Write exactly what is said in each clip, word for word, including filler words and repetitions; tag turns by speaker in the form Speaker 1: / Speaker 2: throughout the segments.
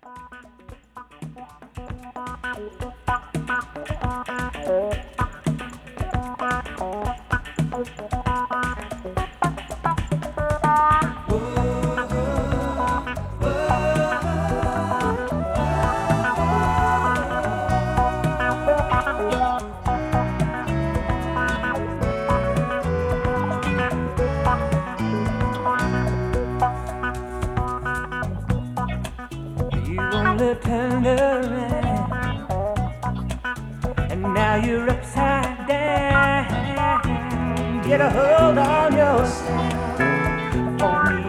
Speaker 1: You only tender man, and now you're upside down. Get a hold on yourself for me.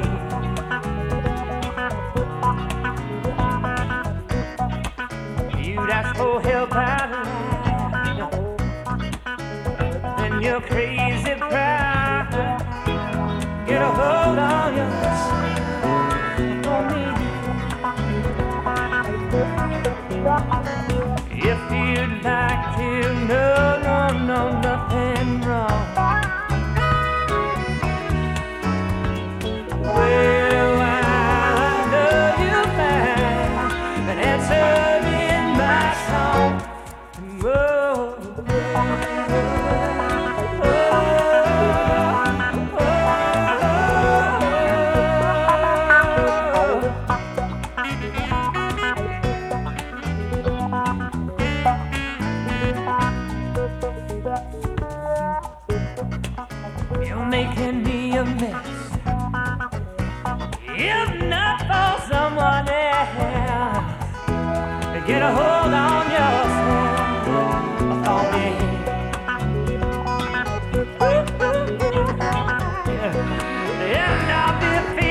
Speaker 1: You'd ask for help out loud, then you're crazy proud. Get a hold on yourself for me. If you'd like to know, no, no, nothing wrong. Well, I know you'll find an answer in my song. Whoa, you're making me a mess. If not for someone else, get a hold on yourself for me. And I'll be feeling